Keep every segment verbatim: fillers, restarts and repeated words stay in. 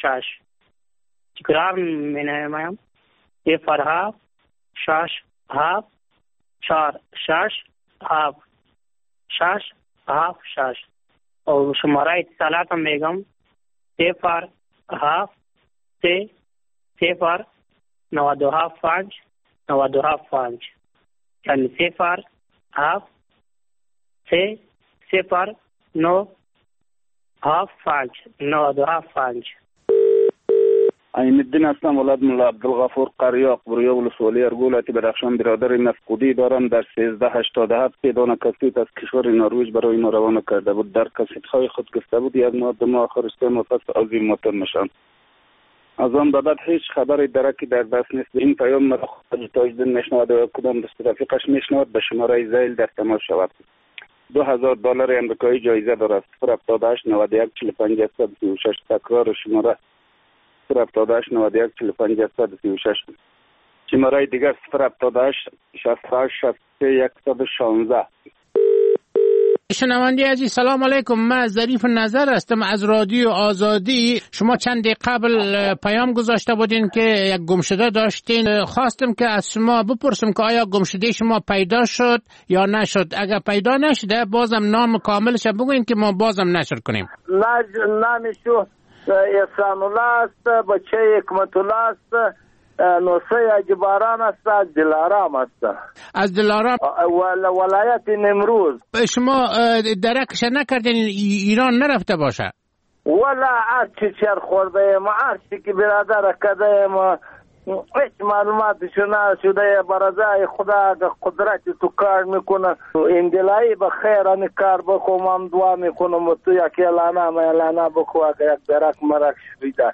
شش. تکرار می نمایم. صفر هفت شش هفت چهار شش هفت شش هفت شش. و شماره اتصالاتم میگم صفر هفت سه صفر نود و هفت پنج نود و هفت پنج، یعنی صفر هفت سه صفر نو هفت پنج نود و هفت پنج. عین الدین هستم، ولد ملا عبدالغفور قریاق، برویا ولسوالی ارگولتی بدخشان. برادر مفقودی دارم. در سیزده هشتاد و هفت پیدان کسیت از کشور نروژ برای ما روانه کرده بود. در کسیت‌های خود گفته بود یک ماه دو ماه آخر است مفصل از این موتور نشان. از آن بعد هیچ خبری درکی در دست نیست. این پیام مرا خود تاجدین میشنود و کدام دست رفیقش میشنود به شماره زیل در تماس شود. دو هزار دلار امریکایی جایزه دارد. صفر هفتاد و هشت نود و یک چهل و پنج صد و سی و شش. تکرار شماره صفر هفتاد و هشت نود و یک چهل و پنج صد و سی و شش. شماره دیگر صفر هفتاد و هشت شصت و هشت شصت و سه صد و شانزده. شنوندگان عزیز سلام علیکم. من ظریف نظر هستم از رادیو آزادی. شما چند دقیقه قبل پیام گذاشته بودین که یک گمشده داشتین. خواستم که از شما بپرسم که آیا گمشده شما پیدا شد یا نشد. اگر پیدا نشده بازم نام کاملش بگوین که ما بازم نشر کنیم. نامشو احسان الله است، بچه حکمت الله است، نوسه اجباران است، از دلارام است. از دلارام ولایت نیمروز. شما درکش نکردین ایران نرفته باشه؟ ولا هرچی چر خورده ما، هرچی که برادر کده ما هیچ معلوماتشو نشده. برازای خدا قدرتی تو کار میکنه. این دلایی بخیر این کار بکنم، هم دعا میکنم تو یک اعلانه ما اعلانه بکو اگه یک درک مرک شویده.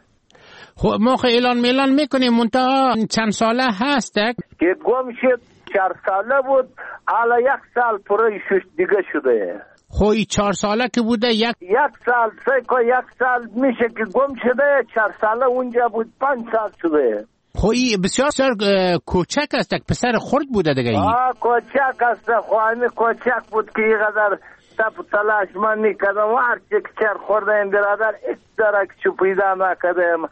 خب ما خیلی اعلان میلان میکنیم منتها چند ساله هسته که گم شد. چهار ساله بود، حالا یک سال پره شش دیگه شده. خوی چهار ساله که بوده یک یک سال سه که یک سال میشه که گم شده. چهار ساله اونجا بود، پنج سال شده. خوی بسیار سر کوچک است، پسر خرد بوده دیگه. آه کوچک است، خواهی کوچک بود که اینقدر تپ تلاش من میکردم. هرچی که چر خورده این برادر ایک درک چو پیدا نکردم.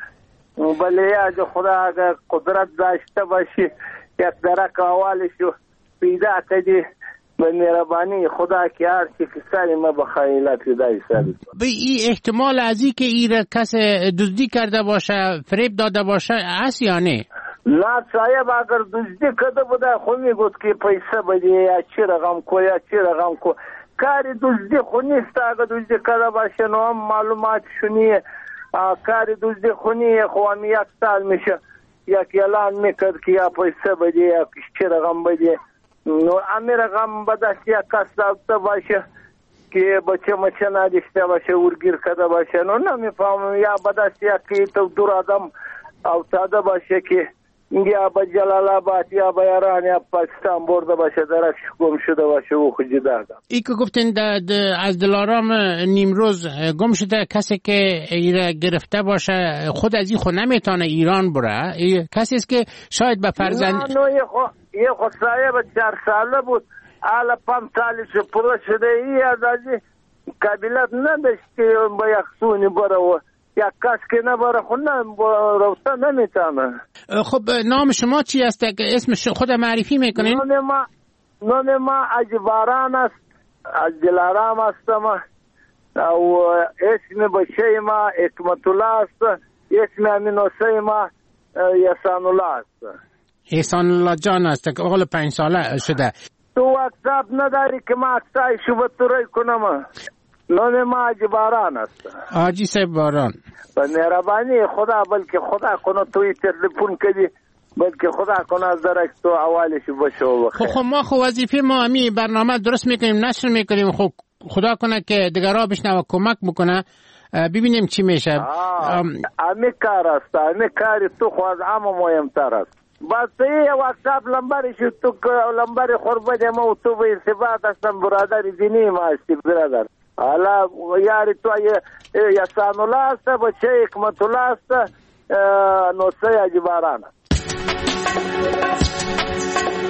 بله یاد خدا اگر قدرت داشته باشی یک درک اولشو پیدا کردی به مهربانی خدا که هر چی که سری ما بخیلت دایی سری. به این احتمال از این که این کس دزدی کرده باشه فریب داده باشه هست یا نه؟ نه صاحب اگر دزدی کرده بوده خو میگود که پیسه بدی یا چی رقم کو یا چی رقم کو. کاری دزدی خو نیست. اگر دزدی کرده باشه نو هم معلومات شونیه. کاری دزدی خو نیه. خو هم یک سال میشه یک اعلان میکرد که یا پیسه بدی یا چی رقم بدی. نو امی رقم بدست یک کس داشته باشه که بچه مچه نداشته باشه ورگیر کرده باشه. نو نمیفهمم یا بدست یک تو دور آدم افتاده باشه که یا با جلال آباد یا با ایران یا پاکستان برده باشه درکش گم شده باشه او خود جدا. ای که گفتین از دلارام نیمروز گم شده کسی که ایره گرفته باشه خود از این خود نمیتونه ایران بره. کسی است که شاید به فرزند نه نه یه خود صاحب چهار ساله بود حالا پنج سالش پره شده. ای از ازی قبیلت نداشت که با یک سونی بره و یک کس که نبره خود روسته نمیتونه. خب نام شما چی است؟ اسم خود معرفی میکنین؟ نام ما نام ما اجباران است، از دلارام هستم و اسم بچه ما حکمت الله است، اسم امینوسه ما احسان الله است. احسان الله جان است که اقل پنج ساله شده. تو واتساپ نداری که ما اکتای شبت توری کنم؟ نام ما اجباران است. آجی صاحب باران. به مهربانی خدا بلکه خدا کنه توی تلفن کدی بلکه خدا کنه از درک تو اولش باشه و بخیر. خب ما خو وظیفه ما امی برنامه درست میکنیم نشر میکنیم. خب خدا کنه که دیگرها بشنوه کمک بکنه ببینیم چی میشه. امی کار است، امی کاری تو خو از همه مهمتر است. بس یه واتساپ لمبرش تو لمبر خوربت ما و تو به ثبات هستم برادر دینی ما هستی برادر. حالا یاری تو احسان الله است، بچه حکمت الله است، نوسه اجباران.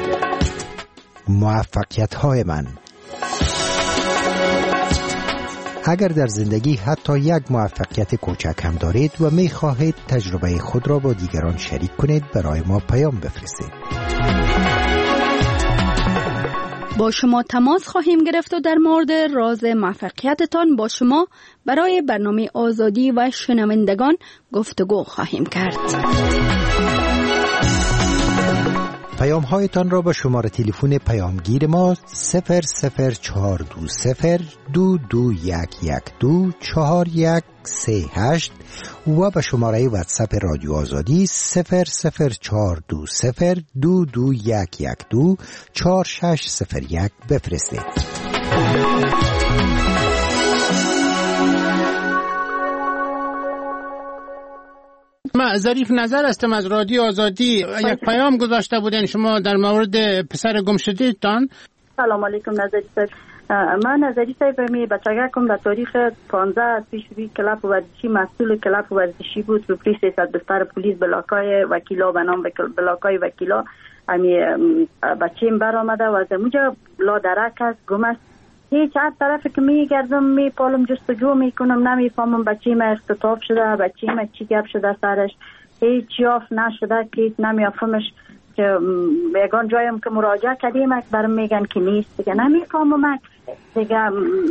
موفقیت های من اگر در زندگی حتی یک موفقیت کوچک هم دارید و می خواهید تجربه خود را با دیگران شریک کنید، برای ما پیام بفرستید. با شما تماس خواهیم گرفت و در مورد راز موفقیتتان با شما برای برنامه آزادی و شنوندگان گفتگو خواهیم کرد. پیام هایتان را با شماره تلفن پیامگیر ما صفر صفر چهار دو صفر دو دو یک یک دو چهار یک سه هشت و به شماره واتساپ رادیو آزادی صفر صفر چهار دو صفر دو دو یک یک دو چهار شش صفر یک بفرستید. ما ظریف نظر هستم از رادیو آزادی. یک پیام گذاشته بودین شما در مورد پسر گم شده تان. سلام علیکم نظری صاحب. من نظری صاحب می بچگکم در تاریخ پانزده پیش روی کلاب ورزشی مسئول کلاب ورزشی بود رو پلیس سیصد بستر پلیس بلاکای وکیلا به نام بلاکای وکیلا امی بچیم بر آمده و از اونجا لا درک است گم است. هیچ هر طرف که میگردم میپالم جستجو میکنم نمیفهمم بچیم اختطاف شده بچیم چی گپ شده سرش هیچ یافت نشده که نمیافهمش که یگان جایم که مراجعه کردیم برام میگن که نیست دیگه نمیفهمم دیگه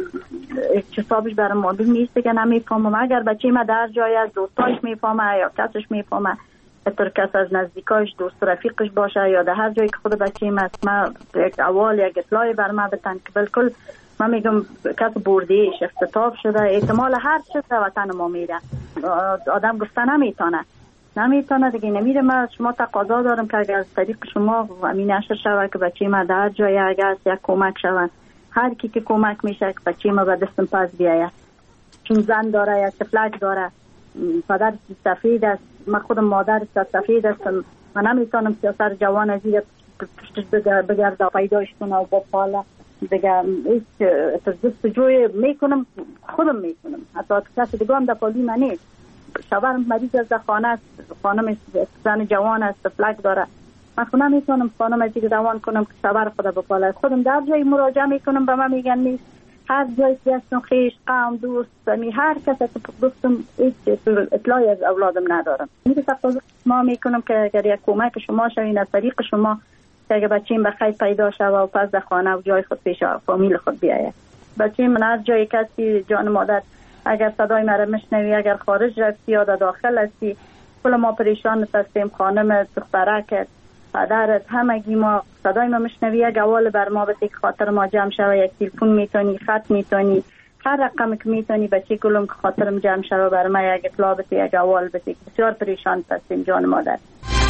حسابش برام معلوم نیست دیگه نمیفهمم اگر بچیم در جای از دوستاش میفهمه یا کسش میفهمه هر کس از نزدیکاش دوست رفیقش باشه یا در هر جایی که خود بچیم است ما یک اول یک اطلاعی بر ما بتن که بالکل من میگم کس بردیش اختطاف شده احتمال هر چیز در وطن ما میره آدم گفته نمیتونه نمیتونه دیگه نمیره. من شما تقاضا دارم که اگر از طریق شما امین نشر شود که بچه ما در جای اگر یک کمک شود هر کی که کمک میشه که بچه ما به دستم پس بیاید چون زن داره یا طفلک داره پدر سفید است من خودم مادر سفید هستم من نمیتونم سیاسر جوان از این پشتش بگرده پیداش کنه و با پاله دیگه هیچ جستجوی میکنم خودم میکنم حتی کسی دیگه هم در پالی من نیست شوهرم مریض از خانه است خانم زن جوان است فلک داره من خود نمیتونم خانم از دیگه روان کنم که شوهر خدا بپاله خودم در جایی مراجعه میکنم به من میگن نیست هر جایی که هستم خیش قوم دوست می هر کسی که دوستم هیچ اطلاعی از اولادم ندارم میگه تقاضا ما میکنم که اگر یک کمک شما شوین از طریق شما که اگر بچیم بخیر پیدا شد و پس در خانه و جای خود پیش فامیل خود بیاید بچیم من از جای کسی جان مادر اگر صدای مرا مشنوی اگر خارج رفتی یا داخل هستی کل ما پریشان هستیم خانم دخترک پدرت همگی ما صدای ما مشنوی یک اول بر ما بسی که خاطر ما جمع شوه یک تلفن میتونی خط میتونی هر رقم که میتونی بچه کلم که خاطرم جمع شوه بر ما یک اطلاع بسی یک اول بسی بسیار پریشان هستیم جان مادر.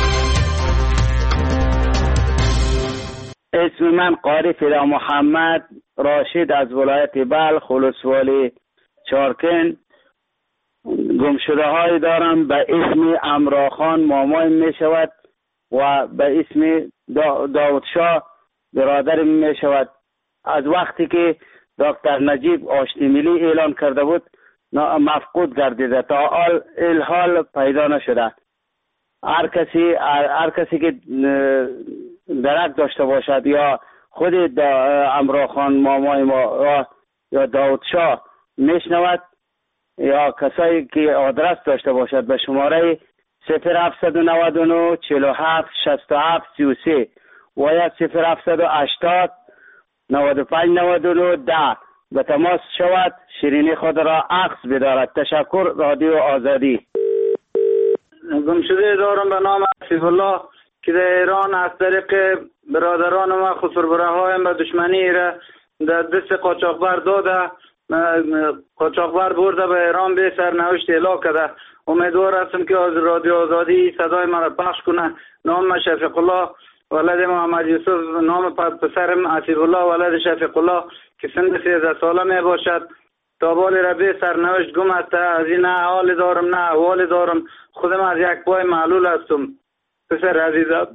اسم من قاری فدا محمد راشد از ولایت بلخ ولسوالی چارکن گمشده های دارم به اسم امراخان مامای می شود و به اسم دا داود شاه برادر می شود. از وقتی که دکتر نجیب آشتی ملی اعلان کرده بود مفقود گردیده تا حال الحال پیدا نشده. هر کسی هر کسی که درک داشته باشد یا خود امراخان مامای ما یا داود شاه میشنود یا کسایی که آدرس داشته باشد به شماره صفر هفتصد و نود و نه چهل و هفت شصت و هفت سی و سه و یا صفر هفتصد و هشتاد نود و پنج نود و نه ده به تماس شود شیرینی خود را اخذ بدارد. تشکر. رادیو آزادی. گمشده دارم به نام عفیف الله که در ایران از طریق برادران ما خسربره هایم به دشمنی را در دست قاچاقبر داده قاچاقبر برده به ایران به سرنوشت اعلام کرده. امیدوار هستم که از رادیو آزادی صدای من را پخش کنه. نام شفیق الله ولد محمد یوسف، نام پسرم عفیف الله ولد شفیق الله که سن سیزده ساله می باشد. تا بالی را به سرنوشت گم است. از این نه حال دارم نه احوال دارم. خودم از یک پای معلول هستم. پسر عزیزم.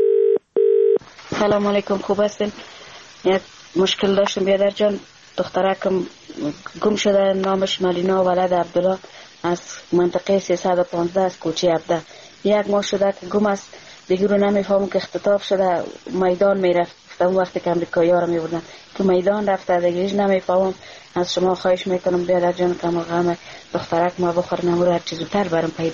سلام علیکم. خوب هستین؟ یک مشکل داشتم بیادر جان. دخترکم گم شده، نامش ملینا ولد عبدالله از منطقه سیصد و پانزده از کوچه عبده. یک ماه شده که گم است. دیگه رو نمیفهمم که اختطاف شده، میدان میرفت اون وقتی که امریکایی‌ها رو می‌بردن تو میدان رفته دیگه نمیفهمم. از شما خواهش میکنم بیاد جان کمال غم دخترک ما بخور نمور هر چیز زودتر برام پیدا